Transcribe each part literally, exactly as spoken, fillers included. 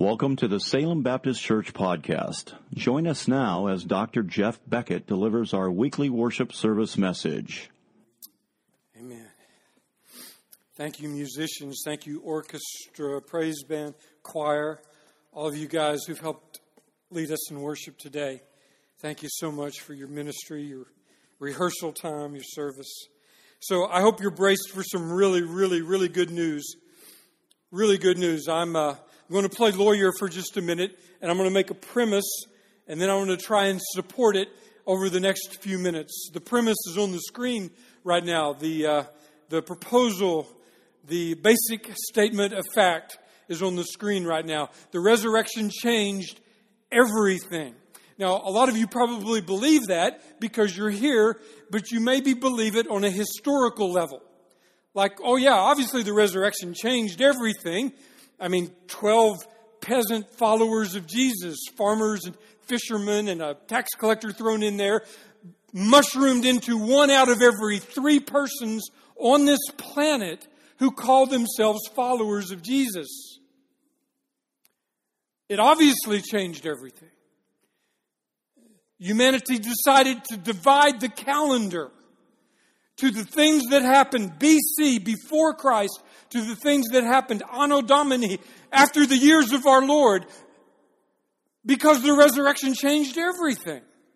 Welcome to the Salem Baptist Church podcast. Join us now as Doctor Jeff Beckett delivers our weekly worship service message. Amen. Thank you, musicians. Thank you, orchestra, praise band, choir, all of you guys who've helped lead us in worship today. Thank you so much for your ministry, your rehearsal time, your service. So I hope you're braced for some really, really, really good news. Really good news. I'm uh, I'm going to play lawyer for just a minute, and I'm going to make a premise, and then I'm going to try and support it over the next few minutes. The premise is on the screen right now. The uh, the proposal, the basic statement of fact is on the screen right now. The resurrection changed everything. Now, a lot of you probably believe that because you're here, but you maybe believe it on a historical level. Like, oh yeah, obviously the resurrection changed everything. I mean, twelve peasant followers of Jesus, farmers and fishermen and a tax collector thrown in there, mushroomed into one out of every three persons on this planet who call themselves followers of Jesus. It obviously changed everything. Humanity decided to divide the calendar to the things that happened B C, before Christ, to the things that happened Anno Domini, after the years of our Lord, because the resurrection changed everything.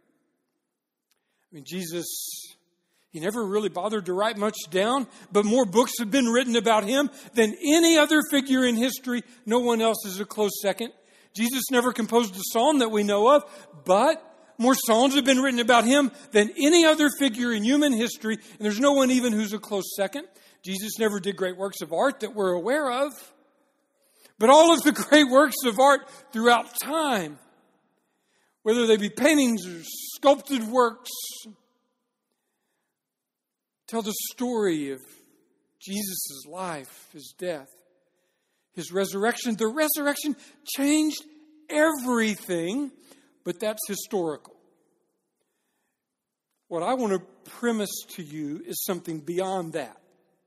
I mean, Jesus, he never really bothered to write much down, but more books have been written about him than any other figure in history. No one else is a close second. Jesus never composed a psalm that we know of, but more songs have been written about him than any other figure in human history, and there's no one even who's a close second. Jesus never did great works of art that we're aware of. But all of the great works of art throughout time, whether they be paintings or sculpted works, tell the story of Jesus' life, his death, his resurrection. The resurrection changed everything. But that's historical. What I want to premise to you is something beyond that.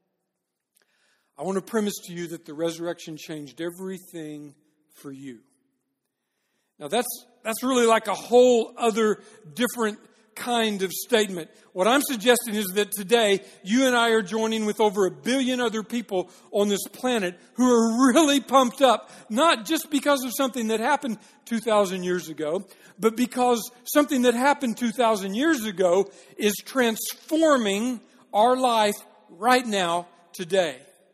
I want to premise to you that the resurrection changed everything for you. Now that's that's really like a whole other different kind of statement. What I'm suggesting is that today you and I are joining with over a billion other people on this planet who are really pumped up, not just because of something that happened two thousand years ago, but because something that happened two thousand years ago is transforming our life right now, today.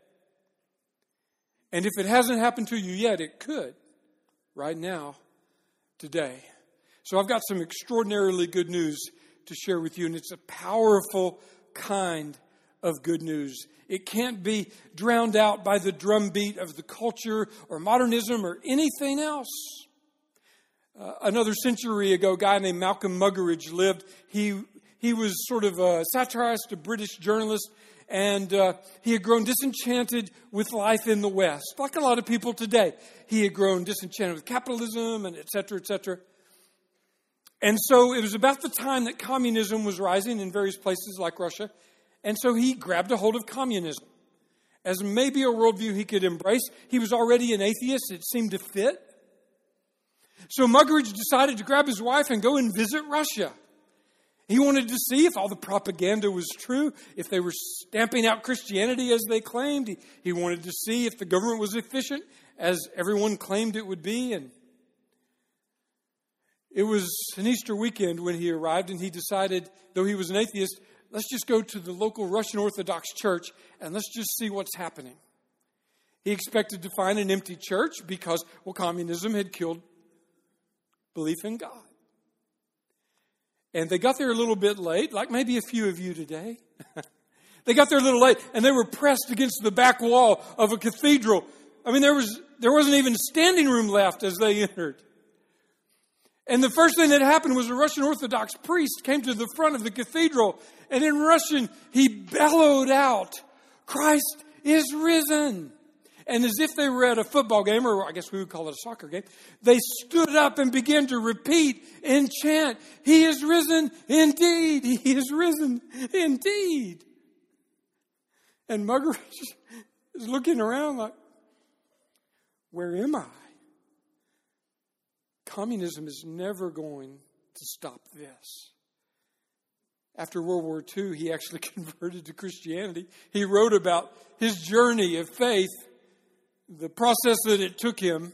And if it hasn't happened to you yet, it could right now, today. So I've got some extraordinarily good news to share with you, and it's a powerful kind of good news. It can't be drowned out by the drumbeat of the culture or modernism or anything else. Uh, another century ago, a guy named Malcolm Muggeridge lived. He he was sort of a satirist, a British journalist, and uh, he had grown disenchanted with life in the West, like a lot of people today. He had grown disenchanted with capitalism and et cetera, et cetera. And so it was about the time that communism was rising in various places like Russia. And so he grabbed a hold of communism as maybe a worldview he could embrace. He was already an atheist. It seemed to fit. So Muggeridge decided to grab his wife and go and visit Russia. He wanted to see if all the propaganda was true, if they were stamping out Christianity as they claimed. He, he wanted to see if the government was efficient as everyone claimed it would be. And it was an Easter weekend when he arrived, and he decided, though he was an atheist, let's just go to the local Russian Orthodox church and let's just see what's happening. He expected to find an empty church because, well, communism had killed belief in God. And they got there a little bit late, like maybe a few of you today. They got there a little late, and they were pressed against the back wall of a cathedral. I mean, there was there wasn't even standing room left as they entered. And the first thing that happened was a Russian Orthodox priest came to the front of the cathedral, and in Russian, he bellowed out, "Christ is risen." And as if they were at a football game, or I guess we would call it a soccer game, they stood up and began to repeat and chant, "He is risen indeed. He is risen indeed." And Muggeridge is looking around like, where am I? communism is never going to stop this. After World War Two, he actually converted to Christianity. He wrote about his journey of faith, the process that it took him.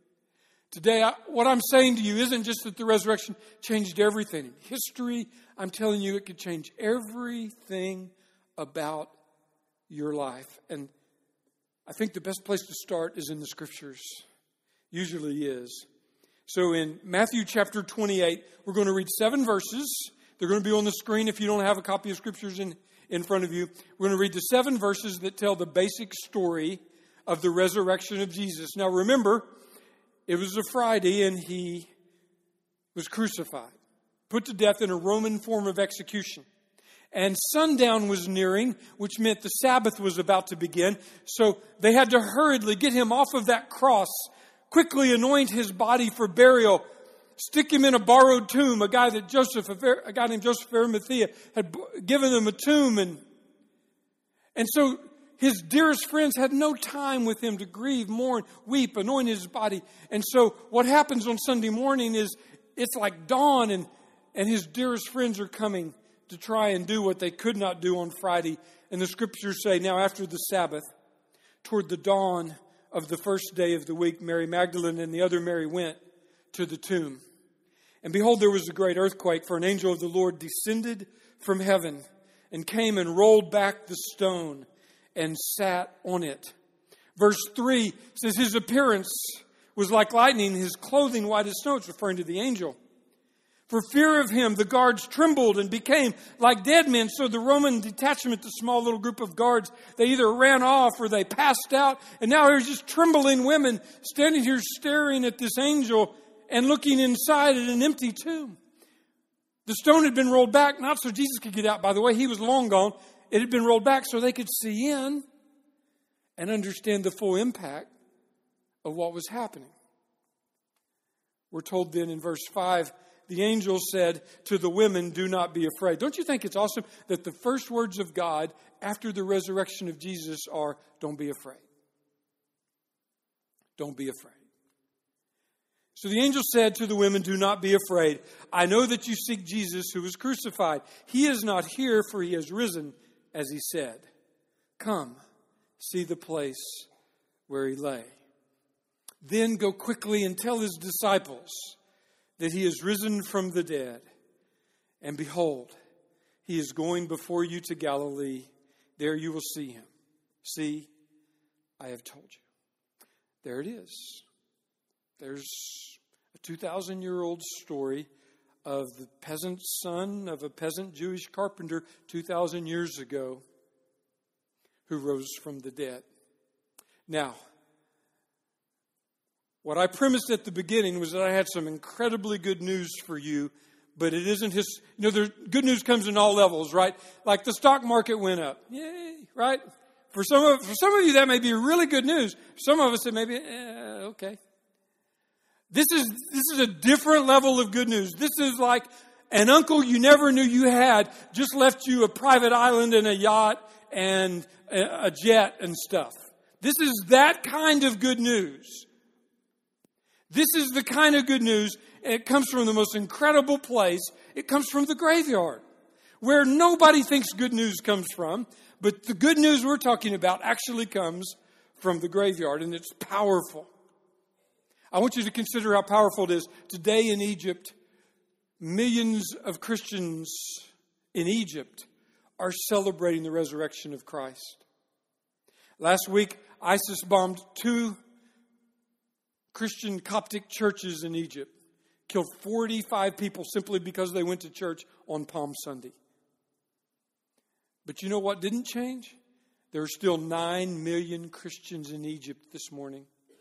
Today, I, what I'm saying to you isn't just that the resurrection changed everything. In history, I'm telling you it could change everything about your life. And I think the best place to start is in the Scriptures. Usually is. So in Matthew chapter twenty-eight, we're going to read seven verses. They're going to be on the screen if you don't have a copy of Scriptures in, in front of you. We're going to read the seven verses that tell the basic story of the resurrection of Jesus. Now remember, it was a Friday and he was crucified, put to death in a Roman form of execution. And sundown was nearing, which meant the Sabbath was about to begin. So they had to hurriedly get him off of that cross, quickly anoint his body for burial, stick him in a borrowed tomb. A guy that Joseph, a guy named Joseph of Arimathea had given him a tomb. And, and so his dearest friends had no time with him to grieve, mourn, weep, anoint his body. And so what happens on Sunday morning is it's like dawn and, and his dearest friends are coming to try and do what they could not do on Friday. And the Scriptures say, now after the Sabbath, toward the dawn of the first day of the week, Mary Magdalene and the other Mary went to the tomb. And behold, there was a great earthquake, for an angel of the Lord descended from heaven and came and rolled back the stone and sat on it. Verse three says, his appearance was like lightning, his clothing white as snow. It's referring to the angel. For fear of him, the guards trembled and became like dead men. So the Roman detachment, the small little group of guards, they either ran off or they passed out. And now there's just trembling women standing here staring at this angel and looking inside at an empty tomb. The stone had been rolled back, not so Jesus could get out, by the way. He was long gone. It had been rolled back so they could see in and understand the full impact of what was happening. We're told then in verse five, the angel said to the women, do not be afraid. Don't you think it's awesome that the first words of God after the resurrection of Jesus are, don't be afraid. Don't be afraid. So the angel said to the women, do not be afraid. I know that you seek Jesus who was crucified. He is not here, for he has risen, as he said. Come, see the place where he lay. Then go quickly and tell his disciples that he is risen from the dead. And behold, he is going before you to Galilee. There you will see him. See, I have told you. There it is. There's a two thousand year old story of the peasant son of a peasant Jewish carpenter two thousand years ago who rose from the dead. Now, what I premised at the beginning was that I had some incredibly good news for you, but it isn't his, you know, there's, good news comes in all levels, right? Like the stock market went up. Yay, right? For some of, for some of you, that may be really good news. For some of us, it may be, eh, okay. This is, this is a different level of good news. This is like an uncle you never knew you had just left you a private island and a yacht and a, a jet and stuff. This is that kind of good news. This is the kind of good news. It comes from the most incredible place. It comes from the graveyard, where nobody thinks good news comes from. But the good news we're talking about actually comes from the graveyard, and it's powerful. I want you to consider how powerful it is. Today in Egypt, millions of Christians in Egypt are celebrating the resurrection of Christ. Last week, ISIS bombed two Christian Coptic churches in Egypt, killed forty-five people simply because they went to church on Palm Sunday. But you know what didn't change? There are still nine million Christians in Egypt this morning.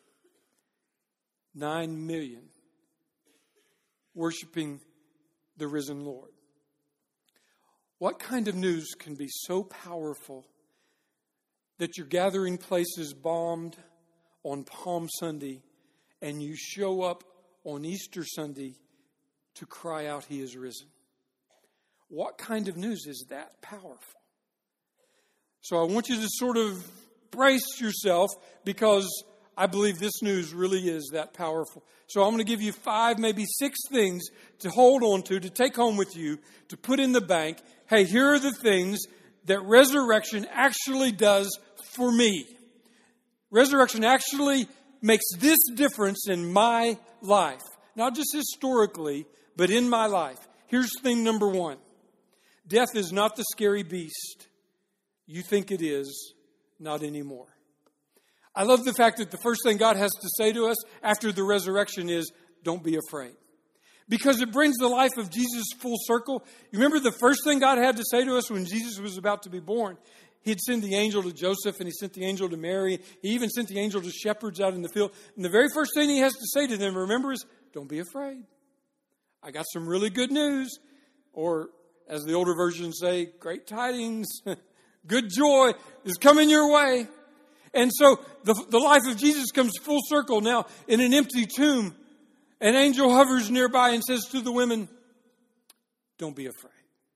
Nine million worshiping the risen Lord. What kind of news can be so powerful that your gathering place is bombed on Palm Sunday and you show up on Easter Sunday to cry out, he is risen? What kind of news is that powerful? So I want you to sort of brace yourself, because I believe this news really is that powerful. So I'm going to give you five, maybe six things to hold on to, to take home with you, to put in the bank. Hey, here are the things that resurrection actually does for me. Resurrection actually makes this difference in my life. Not just historically, but in my life. Here's thing number one. Death is not the scary beast you think it is, not anymore. I love the fact that the first thing God has to say to us after the resurrection is, don't be afraid. Because it brings the life of Jesus full circle. You remember the first thing God had to say to us when Jesus was about to be born? He'd sent the angel to Joseph, and he sent the angel to Mary. He even sent the angel to shepherds out in the field. And the very first thing he has to say to them, remember, is, don't be afraid. I got some really good news. Or, as the older versions say, great tidings. Good joy is coming your way. And so the, the life of Jesus comes full circle now in an empty tomb. An angel hovers nearby and says to the women, don't be afraid.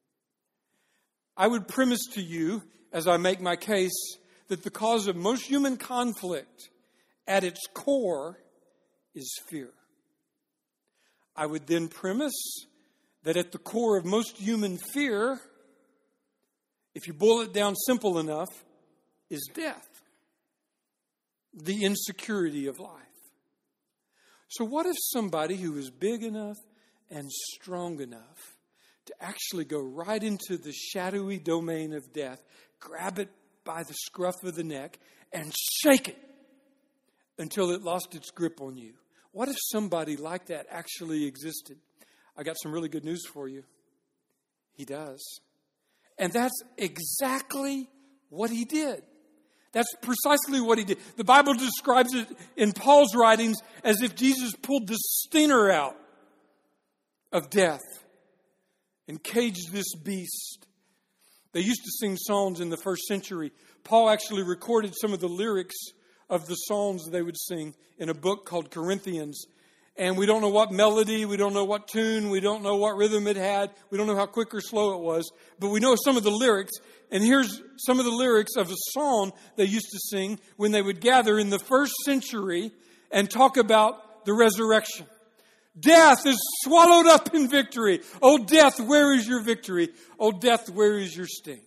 I would premise to you, as I make my case, that the cause of most human conflict at its core is fear. I would then premise that at the core of most human fear, if you boil it down simple enough, is death. The insecurity of life. So what if somebody who is big enough and strong enough to actually go right into the shadowy domain of death, grab it by the scruff of the neck, and shake it until it lost its grip on you? What if somebody like that actually existed? I got some really good news for you. He does. And that's exactly what he did. That's precisely what he did. The Bible describes it in Paul's writings as if Jesus pulled the stinger out of death and caged this beast. They used to sing psalms in the first century. Paul actually recorded some of the lyrics of the psalms they would sing in a book called Corinthians. And we don't know what melody, we don't know what tune, we don't know what rhythm it had, we don't know how quick or slow it was, but we know some of the lyrics. And here's some of the lyrics of a song they used to sing when they would gather in the first century and talk about the resurrection. Death is swallowed up in victory. Oh, death, where is your victory? Oh, death, where is your sting?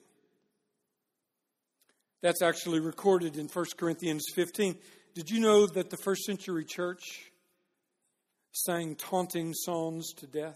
That's actually recorded in First Corinthians fifteen. Did you know that the first century church sang taunting songs to death?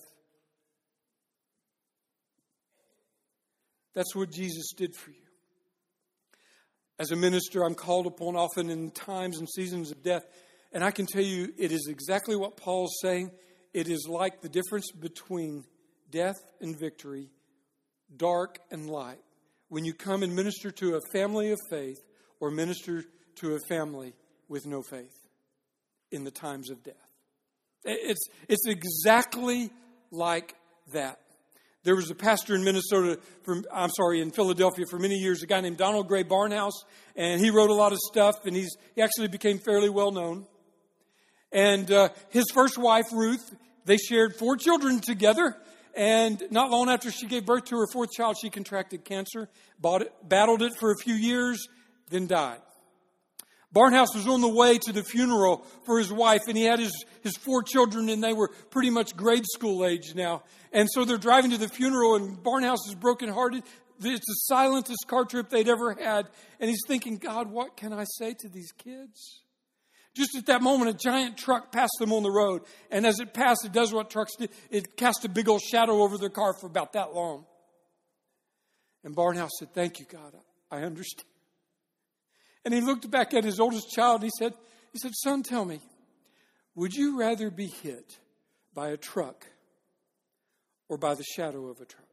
That's what Jesus did for you. As a minister, I'm called upon often in times and seasons of death. And I can tell you, it is exactly what Paul's saying. It is like the difference between death and victory, dark and light. When you come and minister to a family of faith or minister to a family with no faith in the times of death. It's, it's exactly like that. There was a pastor in Minnesota, from, I'm sorry, in Philadelphia for many years, a guy named Donald Gray Barnhouse, and he wrote a lot of stuff, and he's he actually became fairly well known. And uh, his first wife, Ruth, they shared four children together, and not long after she gave birth to her fourth child, she contracted cancer, bought it, battled it for a few years, then died. Barnhouse was on the way to the funeral for his wife, and he had his, his four children, and they were pretty much grade school age now. And so they're driving to the funeral, and Barnhouse is brokenhearted. It's the silentest car trip they'd ever had. And he's thinking, God, what can I say to these kids? Just at that moment, a giant truck passed them on the road. And as it passed, it does what trucks do. It cast a big old shadow over their car for about that long. And Barnhouse said, thank you, God. I understand. And he looked back at his oldest child, and he said, he said, son, tell me, would you rather be hit by a truck or by the shadow of a truck?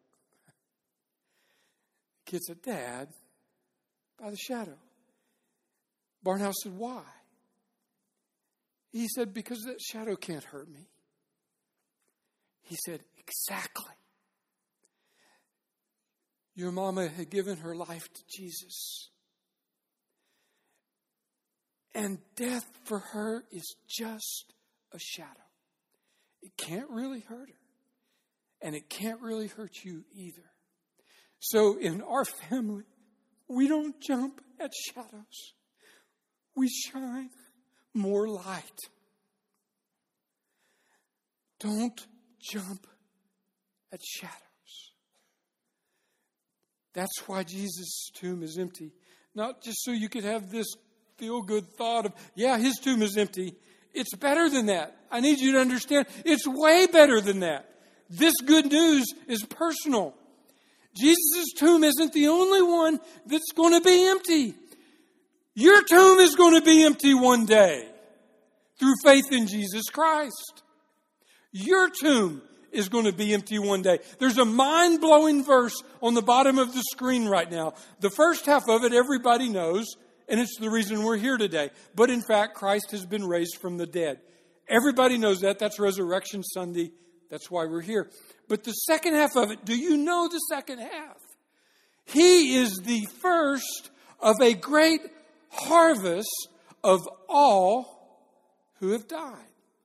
The kid said, Dad, by the shadow. Barnhouse said, why? He said, because that shadow can't hurt me. He said, exactly. Your mama had given her life to Jesus. And death for her is just a shadow. It can't really hurt her. And it can't really hurt you either. So in our family, we don't jump at shadows. We shine. more light. Don't jump at shadows. That's why Jesus' tomb is empty. Not just so you could have this feel-good thought of, yeah, his tomb is empty. It's better than that. I need you to understand, it's way better than that. This good news is personal. Jesus' tomb isn't the only one that's going to be empty. Your tomb is going to be empty one day through faith in Jesus Christ. Your tomb is going to be empty one day. There's a mind-blowing verse on the bottom of the screen right now. The first half of it everybody knows, and it's the reason we're here today. But in fact, Christ has been raised from the dead. Everybody knows that. That's Resurrection Sunday. That's why we're here. But the second half of it, do you know the second half? He is the first of a great harvest of all who have died.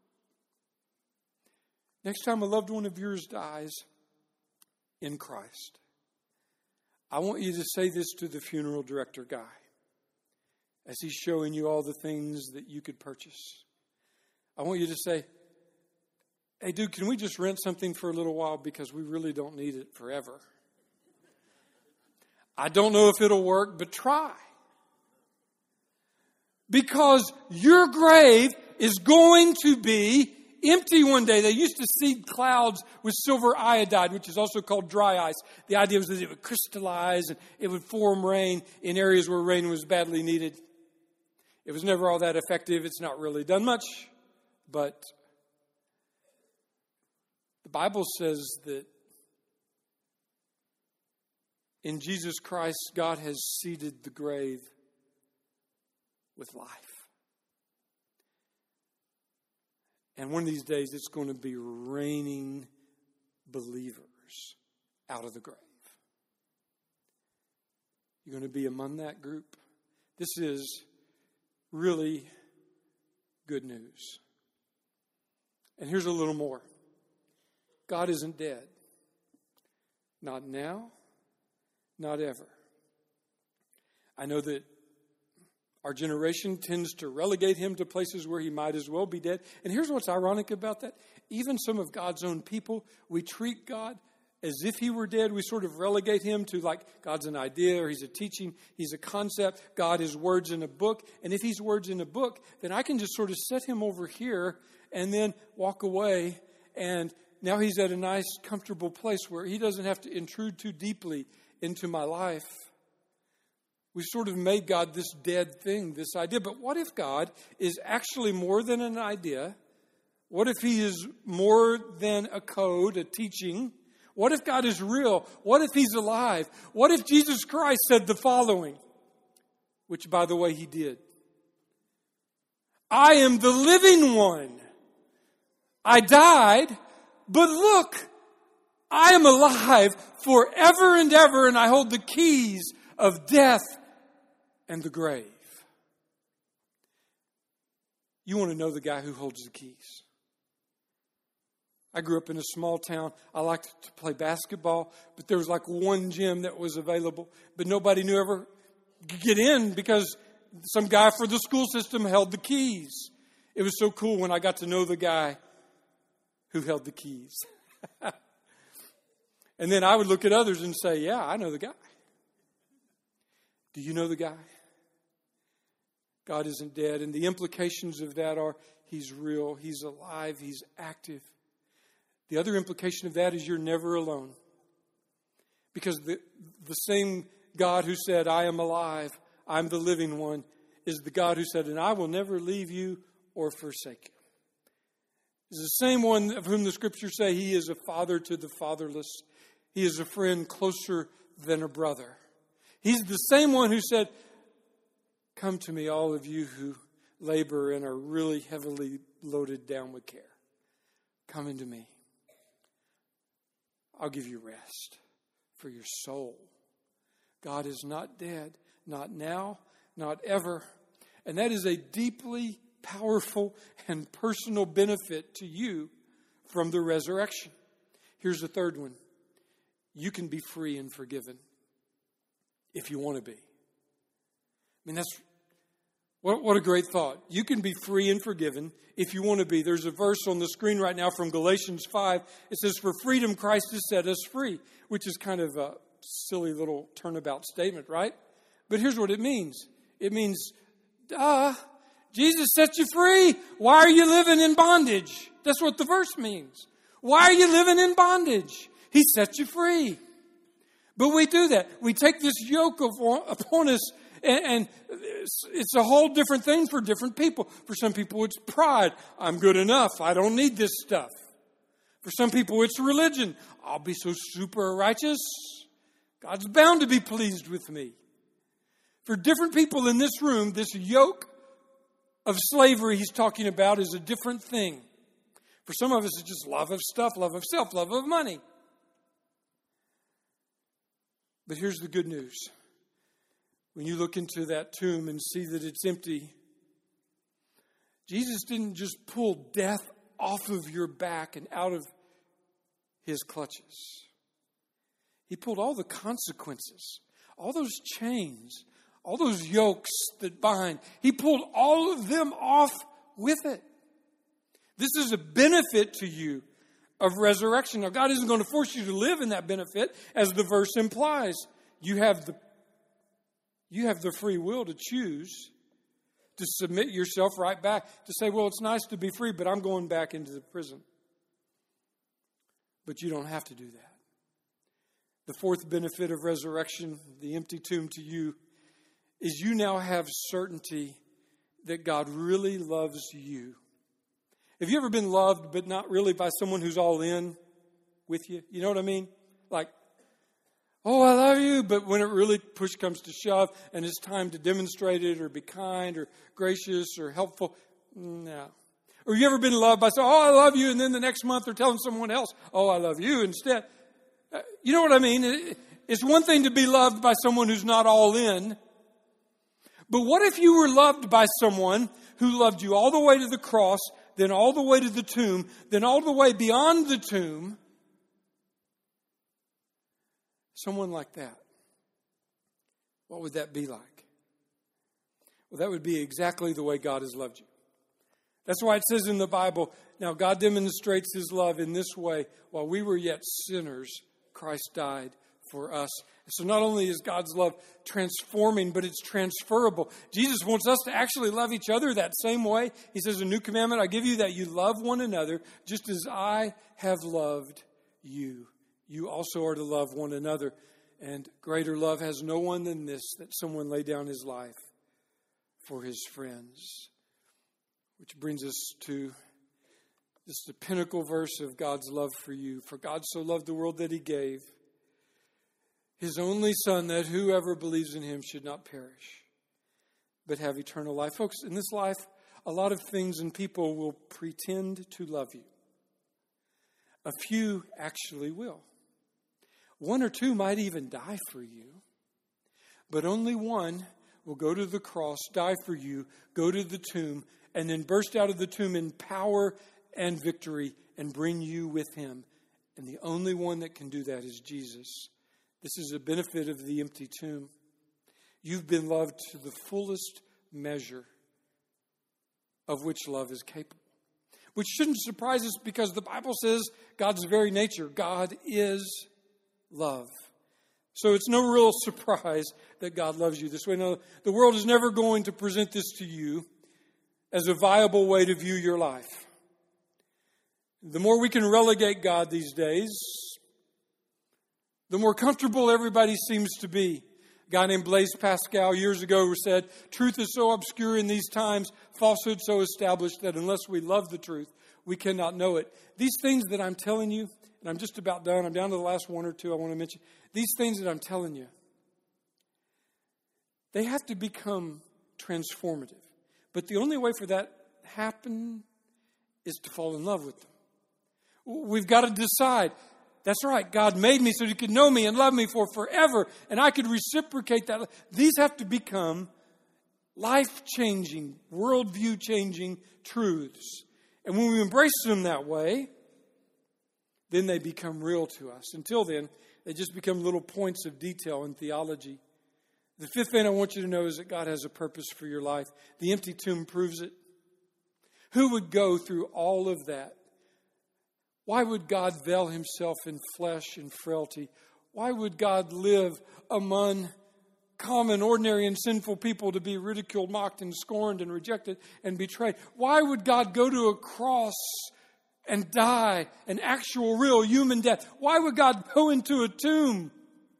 Next time a loved one of yours dies in Christ, I want you to say this to the funeral director guy as he's showing you all the things that you could purchase. I want you to say, hey, dude, can we just rent something for a little while because we really don't need it forever? I don't know if it'll work, but try. Because your grave is going to be empty one day. They used to seed clouds with silver iodide, which is also called dry ice. The idea was that it would crystallize and it would form rain in areas where rain was badly needed. It was never all that effective. It's not really done much. But the Bible says that in Jesus Christ, God has seeded the grave with life. And one of these days, it's going to be raining believers out of the grave. You're going to be among that group. This is really good news. And here's a little more. God isn't dead. Not now, not ever. I know that our generation tends to relegate him to places where he might as well be dead. And here's what's ironic about that. Even some of God's own people, we treat God as if he were dead. We sort of relegate him to like God's an idea or he's a teaching, he's a concept. God is words in a book. And if he's words in a book, then I can just sort of set him over here and then walk away. And now he's at a nice, comfortable place where he doesn't have to intrude too deeply into my life. We've sort of made God this dead thing, this idea. But what if God is actually more than an idea? What if he is more than a code, a teaching? What if God is real? What if he's alive? What if Jesus Christ said the following? Which, by the way, he did. I am the living one. I died, but look, I am alive forever and ever, and I hold the keys of death and the grave. You want to know the guy who holds the keys? I grew up in a small town. I liked to play basketball, but there was like one gym that was available, but nobody knew ever could get in because some guy for the school system held the keys. It was so cool when I got to know the guy who held the keys. And then I would look at others and say, yeah, I know the guy. Do you know the guy? God isn't dead. And the implications of that are he's real, he's alive, he's active. The other implication of that is you're never alone. Because the, the same God who said, I am alive, I'm the living one, is the God who said, and I will never leave you or forsake you. He's the same one of whom the scriptures say he is a father to the fatherless. He is a friend closer than a brother. He's the same one who said, come to me, all of you who labor and are really heavily loaded down with care. Come into me. I'll give you rest for your soul. God is not dead, not now, not ever. And that is a deeply powerful and personal benefit to you from the resurrection. Here's the third one. You can be free and forgiven if you want to be. I mean, that's What, what a great thought. You can be free and forgiven if you want to be. There's a verse on the screen right now from Galatians five. It says, for freedom Christ has set us free, which is kind of a silly little turnabout statement, right? But here's what it means. It means, duh, Jesus set you free. Why are you living in bondage? That's what the verse means. Why are you living in bondage? He set you free. But we do that. We take this yoke of, upon us, and, and it's, it's a whole different thing for different people. For some people, it's pride. I'm good enough. I don't need this stuff. For some people, it's religion. I'll be so super righteous. God's bound to be pleased with me. For different people in this room, this yoke of slavery he's talking about is a different thing. For some of us, it's just love of stuff, love of self, love of money. But here's the good news. When you look into that tomb and see that it's empty, Jesus didn't just pull death off of your back and out of his clutches. He pulled all the consequences, all those chains, all those yokes that bind. He pulled all of them off with it. This is a benefit to you of resurrection. Now, God isn't going to force you to live in that benefit, as the verse implies. You have the, you have the free will to choose to submit yourself right back, to say, well, it's nice to be free, but I'm going back into the prison. But you don't have to do that. The fourth benefit of resurrection, the empty tomb to you, is you now have certainty that God really loves you. Have you ever been loved, but not really by someone who's all in with you? You know what I mean? Like, oh, I love you, but when it really push comes to shove and it's time to demonstrate it or be kind or gracious or helpful, no. Or you ever been loved by someone, oh, I love you, and then the next month they're telling someone else, oh, I love you instead. You know what I mean? It's one thing to be loved by someone who's not all in. But what if you were loved by someone who loved you all the way to the cross, then all the way to the tomb, then all the way beyond the tomb? Someone like that. What would that be like? Well, that would be exactly the way God has loved you. That's why it says in the Bible, now God demonstrates his love in this way. While we were yet sinners, Christ died for us. So not only is God's love transforming, but it's transferable. Jesus wants us to actually love each other that same way. He says, a new commandment I give you, that you love one another just as I have loved you. You also are to love one another. And greater love has no one than this, that someone lay down his life for his friends. Which brings us to this the pinnacle verse of God's love for you. For God so loved the world that he gave his only Son, that whoever believes in him should not perish, but have eternal life. Folks, in this life, a lot of things and people will pretend to love you. A few actually will. One or two might even die for you. But only one will go to the cross, die for you, go to the tomb, and then burst out of the tomb in power and victory and bring you with him. And the only one that can do that is Jesus. This is a benefit of the empty tomb. You've been loved to the fullest measure of which love is capable. Which shouldn't surprise us, because the Bible says God's very nature, God is love. So it's no real surprise that God loves you this way. No, the world is never going to present this to you as a viable way to view your life. The more we can relegate God these days, the more comfortable everybody seems to be. A guy named Blaise Pascal years ago said, truth is so obscure in these times, falsehood so established, that unless we love the truth, we cannot know it. These things that I'm telling you, and I'm just about done, I'm down to the last one or two I want to mention. These things that I'm telling you, they have to become transformative. But the only way for that to happen is to fall in love with them. We've got to decide, that's right, God made me so he could know me and love me for forever, and I could reciprocate that. These have to become life-changing, worldview-changing truths. And when we embrace them that way, then they become real to us. Until then, they just become little points of detail in theology The fifth thing I want you to know is that God has a purpose for your life. The empty tomb proves it. Who would go through all of that? Why would God veil himself in flesh and frailty? Why would God live among common, ordinary, and sinful people to be ridiculed, mocked, and scorned, and rejected, and betrayed? Why would God go to a cross and die an actual, real human death? Why would God go into a tomb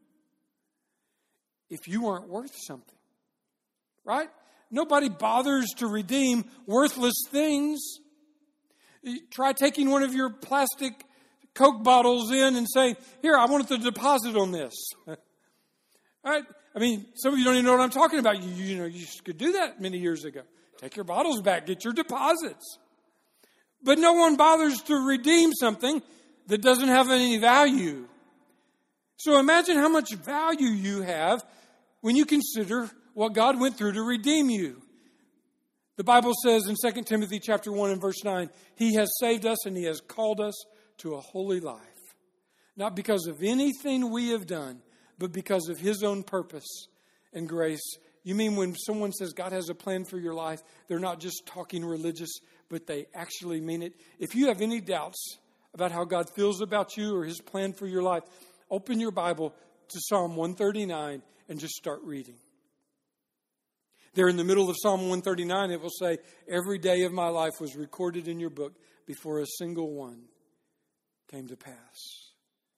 if you weren't worth something? Right? Nobody bothers to redeem worthless things. You try taking one of your plastic Coke bottles in and saying, here, I want the deposit on this. All right? I mean, some of you don't even know what I'm talking about. You, you know, you could do that many years ago. Take your bottles back, get your deposits. But no one bothers to redeem something that doesn't have any value. So imagine how much value you have when you consider what God went through to redeem you. The Bible says in Second Timothy chapter one and verse nine, He has saved us and He has called us to a holy life. Not because of anything we have done, but because of His own purpose and grace. You mean when someone says God has a plan for your life, they're not just talking religious, but they actually mean it. If you have any doubts about how God feels about you or His plan for your life, open your Bible to Psalm one thirty-nine and just start reading. There in the middle of Psalm one thirty-nine, it will say, every day of my life was recorded in your book before a single one came to pass.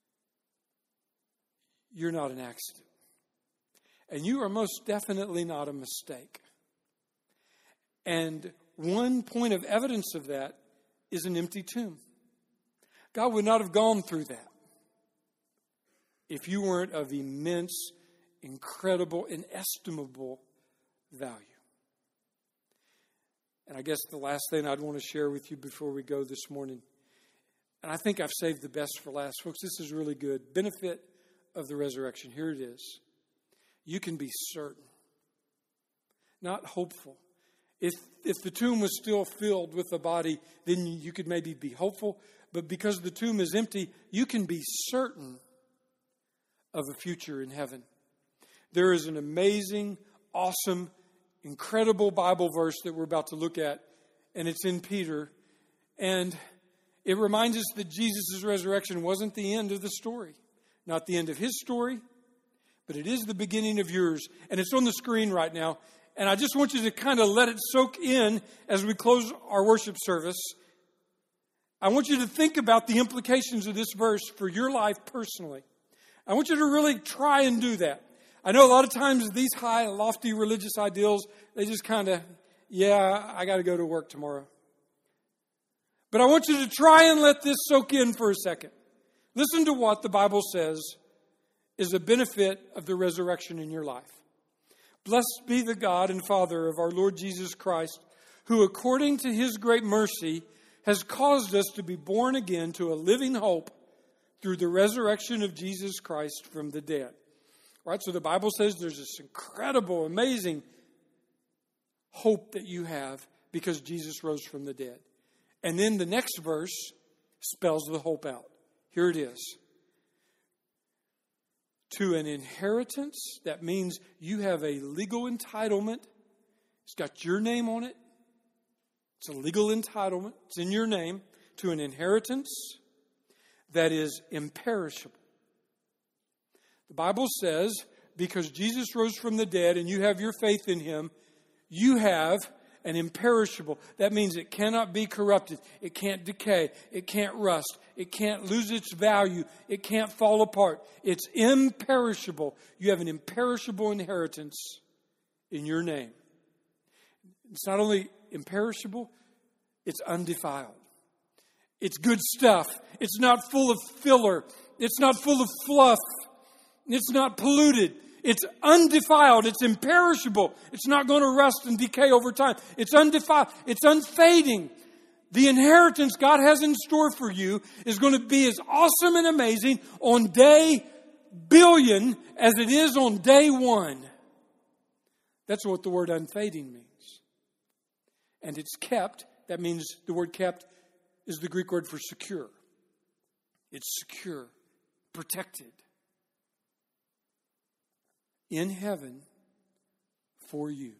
You're not an accident. And you are most definitely not a mistake. And one point of evidence of that is an empty tomb. God would not have gone through that if you weren't of immense, incredible, inestimable value. And I guess the last thing I'd want to share with you before we go this morning, and I think I've saved the best for last. Folks, this is really good. Benefit of the resurrection. Here it is. You can be certain, not hopeful. If if the tomb was still filled with the body, then you could maybe be hopeful. But because the tomb is empty, you can be certain of a future in heaven. There is an amazing, awesome, incredible Bible verse that we're about to look at, and it's in Peter. And it reminds us that Jesus' resurrection wasn't the end of the story. Not the end of His story, but it is the beginning of yours. And it's on the screen right now. And I just want you to kind of let it soak in as we close our worship service. I want you to think about the implications of this verse for your life personally. I want you to really try and do that. I know a lot of times these high, lofty religious ideals, they just kind of, yeah, I got to go to work tomorrow. But I want you to try and let this soak in for a second. Listen to what the Bible says is a benefit of the resurrection in your life. Blessed be the God and Father of our Lord Jesus Christ, who according to His great mercy has caused us to be born again to a living hope through the resurrection of Jesus Christ from the dead. All right, so the Bible says there's this incredible, amazing hope that you have because Jesus rose from the dead. And then the next verse spells the hope out. Here it is. To an inheritance, that means you have a legal entitlement. It's got your name on it. It's a legal entitlement. It's in your name. To an inheritance that is imperishable. The Bible says, because Jesus rose from the dead and you have your faith in Him, you have an imperishable. That means it cannot be corrupted. It can't decay. It can't rust. It can't lose its value. It can't fall apart. It's imperishable. You have an imperishable inheritance in your name. It's not only imperishable, it's undefiled. It's good stuff. It's not full of filler. It's not full of fluff. It's not polluted. It's undefiled. It's imperishable. It's not going to rust and decay over time. It's undefiled. It's unfading. The inheritance God has in store for you is going to be as awesome and amazing on day billion as it is on day one. That's what the word unfading means. And it's kept. That means the word kept is the Greek word for secure. It's secure, protected. In heaven, for you.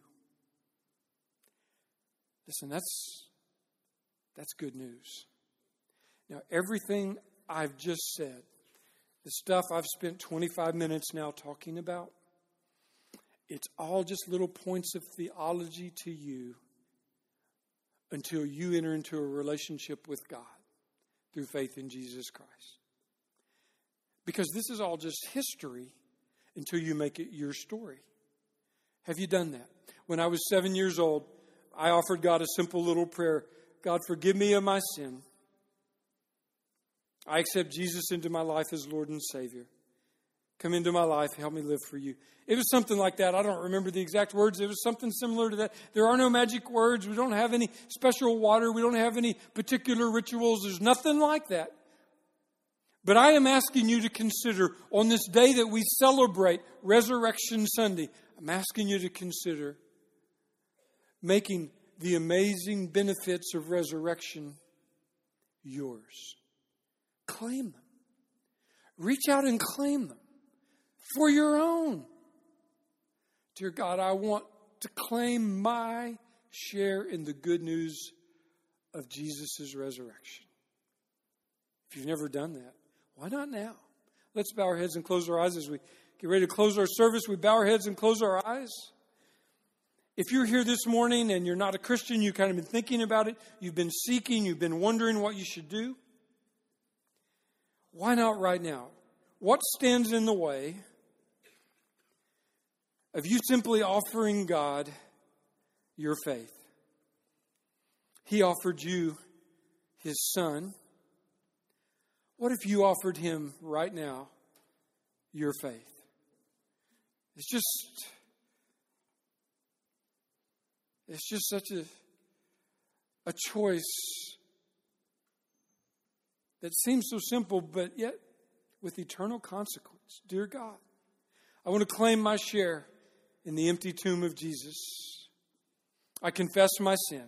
Listen, that's, that's good news. Now, everything I've just said, the stuff I've spent twenty-five minutes now talking about, it's all just little points of theology to you until you enter into a relationship with God through faith in Jesus Christ. Because this is all just history until you make it your story. Have you done that? When I was seven years old, I offered God a simple little prayer. God, forgive me of my sin. I accept Jesus into my life as Lord and Savior. Come into my life. Help me live for you. It was something like that. I don't remember the exact words. It was something similar to that. There are no magic words. We don't have any special water. We don't have any particular rituals. There's nothing like that. But I am asking you to consider on this day that we celebrate Resurrection Sunday, I'm asking you to consider making the amazing benefits of resurrection yours. Claim them. Reach out and claim them for your own. Dear God, I want to claim my share in the good news of Jesus' resurrection. If you've never done that, why not now? Let's bow our heads and close our eyes as we get ready to close our service. We bow our heads and close our eyes. If you're here this morning and you're not a Christian, you've kind of been thinking about it, you've been seeking, you've been wondering what you should do, why not right now? What stands in the way of you simply offering God your faith? He offered you His Son. What if you offered Him right now your faith? It's just, it's just such a, a choice that seems so simple, but yet with eternal consequence. Dear God, I want to claim my share in the empty tomb of Jesus. I confess my sin.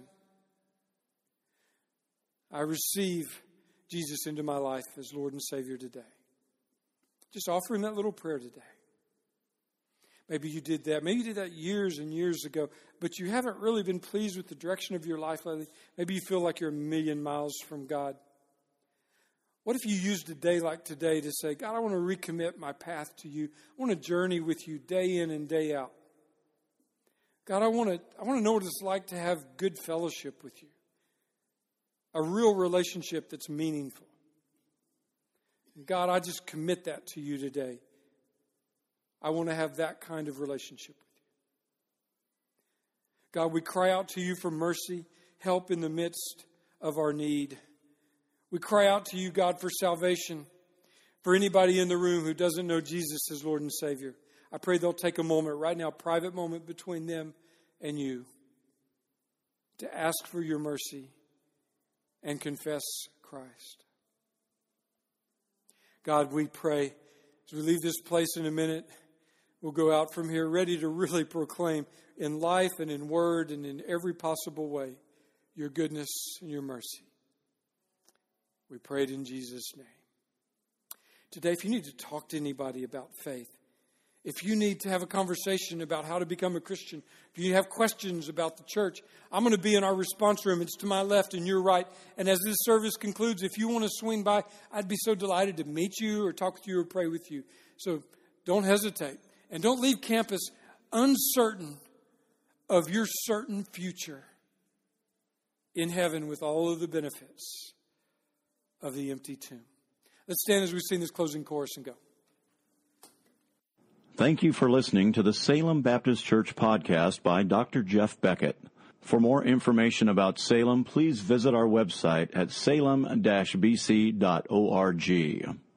I receive Jesus into my life as Lord and Savior today. Just offer Him that little prayer today. Maybe you did that. Maybe you did that years and years ago, but you haven't really been pleased with the direction of your life lately. Maybe you feel like you're a million miles from God. What if you used a day like today to say, God, I want to recommit my path to you. I want to journey with you day in and day out. God, I want to, I want to know what it's like to have good fellowship with you. A real relationship that's meaningful. And God, I just commit that to you today. I want to have that kind of relationship with you. God, we cry out to you for mercy, help in the midst of our need. We cry out to you, God, for salvation. For anybody in the room who doesn't know Jesus as Lord and Savior, I pray they'll take a moment right now, a private moment between them and you, to ask for your mercy and confess Christ. God, we pray as we leave this place in a minute, we'll go out from here ready to really proclaim in life and in word and in every possible way your goodness and your mercy. We prayed in Jesus' name. Today, if you need to talk to anybody about faith, if you need to have a conversation about how to become a Christian, if you have questions about the church, I'm going to be in our response room. It's to my left and your right. And as this service concludes, if you want to swing by, I'd be so delighted to meet you or talk with you or pray with you. So don't hesitate. And don't leave campus uncertain of your certain future in heaven with all of the benefits of the empty tomb. Let's stand as we sing this closing chorus and go. Thank you for listening to the Salem Baptist Church podcast by Doctor Jeff Beckett. For more information about Salem, please visit our website at salem dash b c dot org.